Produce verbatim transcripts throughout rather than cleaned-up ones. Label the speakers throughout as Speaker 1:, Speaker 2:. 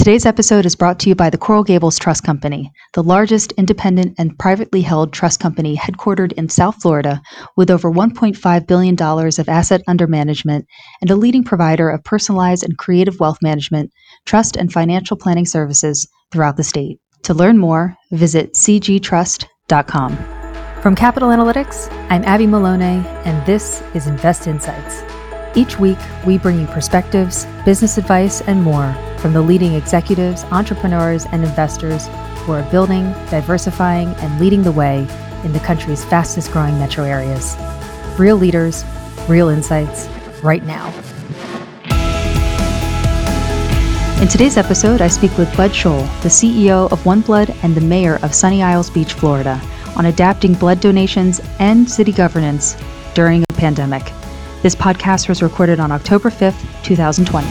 Speaker 1: Today's episode is brought to you by the Coral Gables Trust Company, the largest independent and privately held trust company headquartered in South Florida with over one point five billion dollars of asset under management and a leading provider of personalized and creative wealth management, trust, and financial planning services throughout the state. To learn more, visit c g trust dot com. From Capital Analytics, I'm Abby Maloney, and this is Invest Insights. Each week, we bring you perspectives, business advice, and more from the leading executives, entrepreneurs, and investors who are building, diversifying, and leading the way in the country's fastest growing metro areas. Real leaders, real insights, right now. In today's episode, I speak with Bud Scholl, the C E O of OneBlood and the mayor of Sunny Isles Beach, Florida, on adapting blood donations and city governance during a pandemic. This podcast was recorded on October fifth, twenty twenty.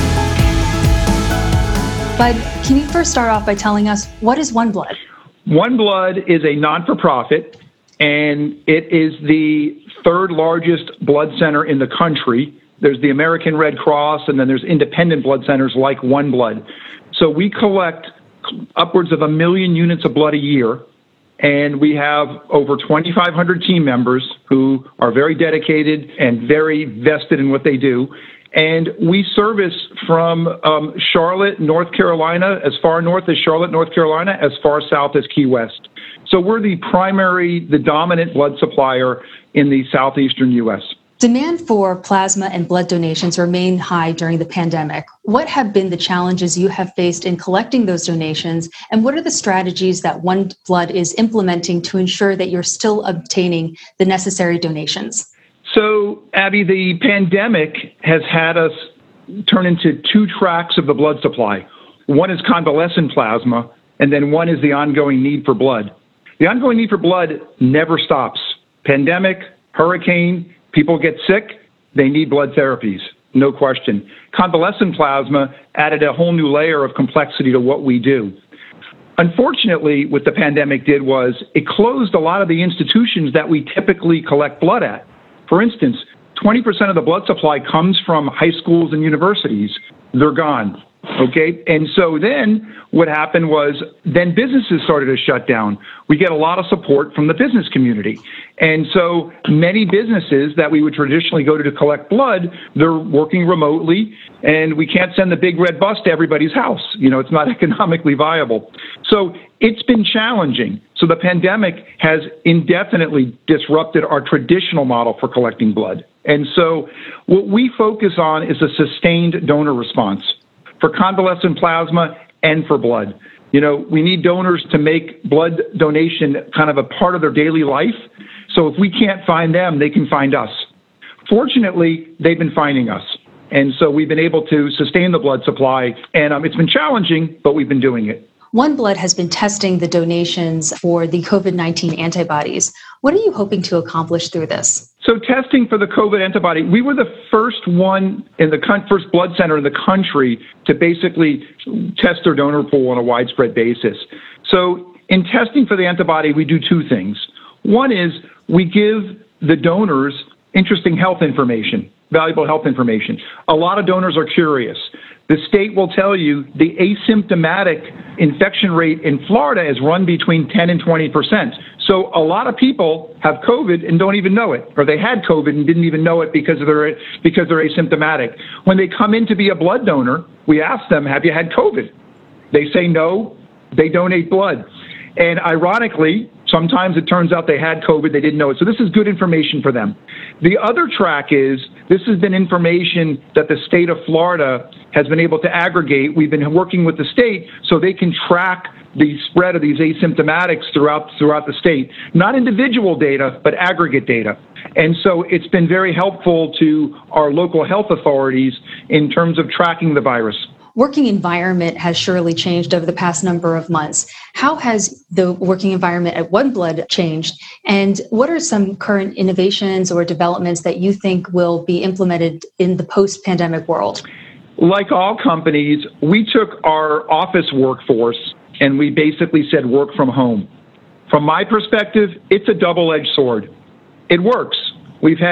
Speaker 1: Bud, can you first start off by telling us, what is OneBlood?
Speaker 2: OneBlood is a non-for-profit, and it is the third largest blood center in the country. There's the American Red Cross, and then there's independent blood centers like OneBlood. So we collect upwards of a million units of blood a year, and we have over twenty-five hundred team members who are very dedicated and very vested in what they do. And we service from um, Charlotte, North Carolina, as far north as Charlotte, North Carolina, as far south as Key West. So we're the primary, the dominant blood supplier in the southeastern U S.
Speaker 1: Demand for plasma and blood donations remained high during the pandemic. What have been the challenges you have faced in collecting those donations, and what are the strategies that OneBlood is implementing to ensure that you're still obtaining the necessary donations?
Speaker 2: So, Abby, the pandemic has had us turn into two tracks of the blood supply. One is convalescent plasma, and then one is the ongoing need for blood. The ongoing need for blood never stops. Pandemic, hurricane, people get sick, they need blood therapies, no question. Convalescent plasma added a whole new layer of complexity to what we do. Unfortunately, what the pandemic did was it closed a lot of the institutions that we typically collect blood at. For instance, twenty percent of the blood supply comes from high schools and universities. They're gone. Okay. And so then what happened was then businesses started to shut down. We get a lot of support from the business community. And so many businesses that we would traditionally go to to collect blood, they're working remotely, and we can't send the big red bus to everybody's house. You know, it's not economically viable. So it's been challenging. So the pandemic has indefinitely disrupted our traditional model for collecting blood. And so what we focus on is a sustained donor response for convalescent plasma and for blood. You know, we need donors to make blood donation kind of a part of their daily life. So if we can't find them, they can find us. Fortunately, they've been finding us. And so we've been able to sustain the blood supply. And um, it's been challenging, but we've been doing it.
Speaker 1: OneBlood has been testing the donations for the COVID nineteen antibodies. What are you hoping to accomplish through this?
Speaker 2: So testing for the COVID antibody, we were the first one in the con- first blood center in the country to basically test their donor pool on a widespread basis. So in testing for the antibody, we do two things. One is we give the donors interesting health information, valuable health information. A lot of donors are curious. The state will tell you the asymptomatic infection rate in Florida is run between ten and twenty percent. So a lot of people have COVID and don't even know it, or they had COVID and didn't even know it because they're because they're asymptomatic. When they come in to be a blood donor, we ask them, have you had COVID? They say no, they donate blood. And ironically, sometimes it turns out they had COVID, they didn't know it. So this is good information for them. The other track is, this has been information that the state of Florida has been able to aggregate. We've been working with the state so they can track the spread of these asymptomatics throughout throughout the state. Not individual data, but aggregate data. And so it's been very helpful to our local health authorities in terms of tracking the virus.
Speaker 1: Working environment has surely changed over the past number of months. How has the working environment at OneBlood changed? And what are some current innovations or developments that you think will be implemented in the post-pandemic world?
Speaker 2: Like all companies, we took our office workforce and we basically said work from home. From my perspective, it's a double-edged sword. It works. We've had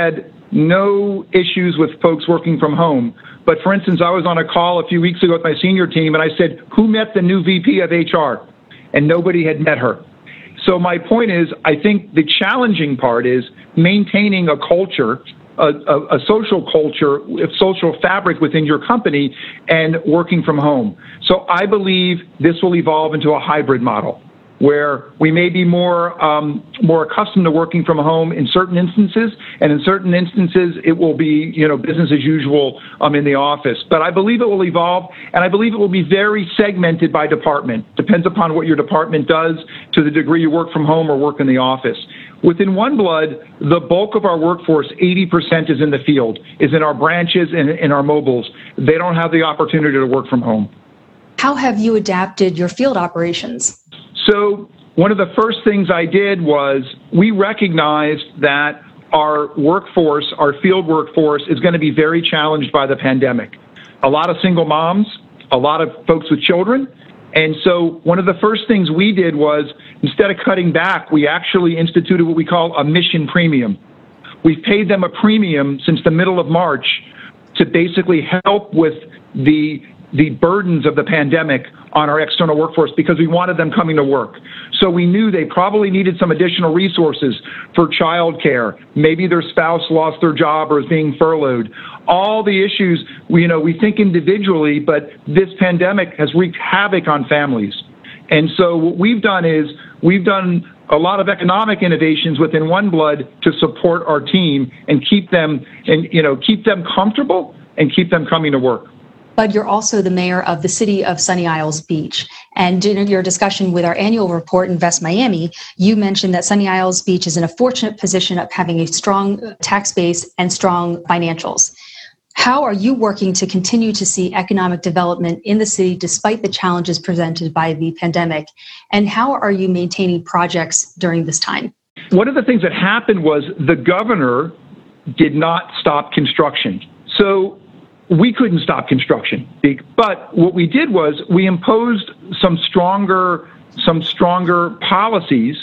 Speaker 2: no issues with folks working from home. But for instance, I was on a call a few weeks ago with my senior team, and I said, who met the new V P of H R? And nobody had met her. So my point is, I think the challenging part is maintaining a culture, a, a, a social culture, a social fabric within your company, and working from home. So I believe this will evolve into a hybrid model, where we may be more um, more accustomed to working from home in certain instances, and in certain instances it will be, you know, business as usual um, in the office. But I believe it will evolve, and I believe it will be very segmented by department. Depends upon what your department does to the degree you work from home or work in the office. Within OneBlood, the bulk of our workforce, eighty percent, is in the field, is in our branches and in our mobiles. They don't have the opportunity to work from home.
Speaker 1: How have you adapted your field operations?
Speaker 2: So one of the first things I did was we recognized that our workforce, our field workforce, is going to be very challenged by the pandemic. A lot of single moms, a lot of folks with children. And so one of the first things we did was, instead of cutting back, we actually instituted what we call a mission premium. We've paid them a premium since the middle of March to basically help with the the burdens of the pandemic on our external workforce, because we wanted them coming to work. So we knew they probably needed some additional resources for childcare. Maybe their spouse lost their job or is being furloughed. All the issues, we, you know, we think individually, but this pandemic has wreaked havoc on families. And so what we've done is we've done a lot of economic innovations within OneBlood to support our team and keep them, and you know, keep them comfortable and keep them coming to work.
Speaker 1: But you're also the mayor of the city of Sunny Isles Beach. And in your discussion with our annual report, Invest Miami, you mentioned that Sunny Isles Beach is in a fortunate position of having a strong tax base and strong financials. How are you working to continue to see economic development in the city despite the challenges presented by the pandemic? And how are you maintaining projects during this time?
Speaker 2: One of the things that happened was the governor did not stop construction. So we couldn't stop construction. But what we did was we imposed some stronger some stronger policies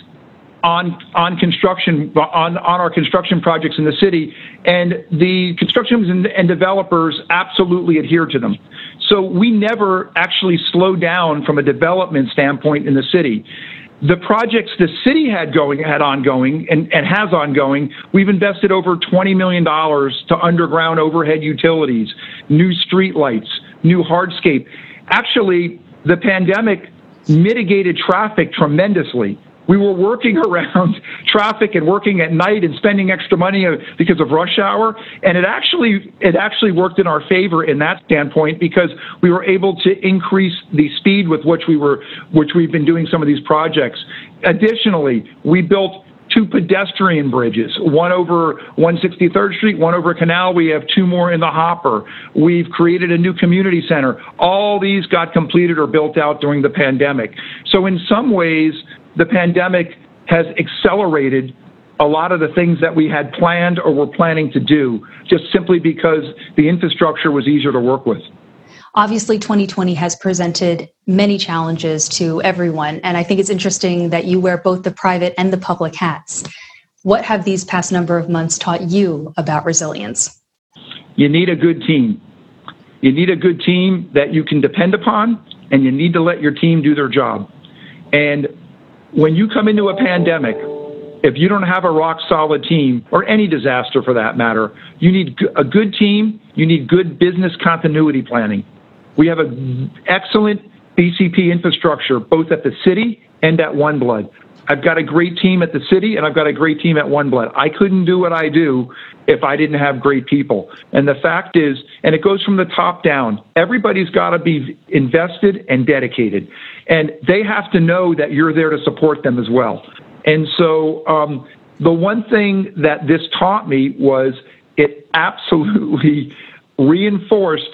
Speaker 2: on on construction on, on our construction projects in the city, and the construction and, and developers absolutely adhered to them. So we never actually slowed down from a development standpoint in the city. The projects the city had going, had ongoing, and, and has ongoing, we've invested over twenty million dollars to underground overhead utilities, new street lights, new hardscape. Actually, the pandemic mitigated traffic tremendously. We were working around traffic and working at night and spending extra money because of rush hour, and it actually it actually worked in our favor in that standpoint, because we were able to increase the speed with which we were which we've been doing some of these projects. Additionally, we built two pedestrian bridges, one over one sixty-third Street, one over Canal. We have two more in the hopper. We've created a new community center. All these got completed or built out during the pandemic. So in some ways, the pandemic has accelerated a lot of the things that we had planned or were planning to do, just simply because the infrastructure was easier to work with.
Speaker 1: Obviously, twenty twenty has presented many challenges to everyone, and I think it's interesting that you wear both the private and the public hats. What have these past number of months taught you about resilience?
Speaker 2: You need a good team. You need a good team that you can depend upon, and you need to let your team do their job. And when you come into a pandemic, if you don't have a rock solid team, or any disaster for that matter, you need a good team, you need good business continuity planning. We have an excellent B C P infrastructure, both at the city and at OneBlood. I've got a great team at the city, and I've got a great team at OneBlood. I couldn't do what I do if I didn't have great people. And the fact is, and it goes from the top down, everybody's got to be invested and dedicated. And they have to know that you're there to support them as well. And so um, the one thing that this taught me was it absolutely reinforced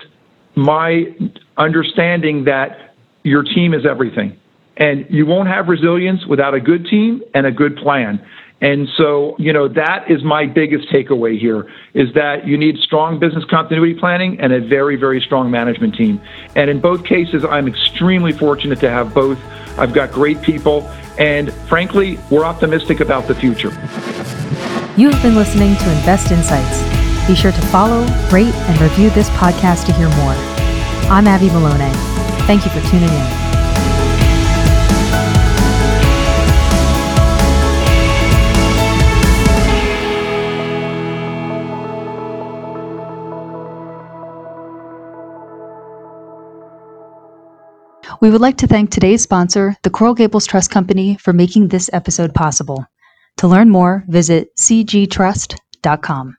Speaker 2: my understanding that your team is everything. And you won't have resilience without a good team and a good plan. And so, you know, that is my biggest takeaway here, is that you need strong business continuity planning and a very, very strong management team. And in both cases, I'm extremely fortunate to have both. I've got great people, and frankly, we're optimistic about the future.
Speaker 3: You have been listening to Invest Insights.
Speaker 1: Be sure to follow, rate, and review this podcast to hear more. I'm Abby Maloney. Thank you for tuning in. We would like to thank today's sponsor, the Coral Gables Trust Company, for making this episode possible. To learn more, visit c g trust dot com.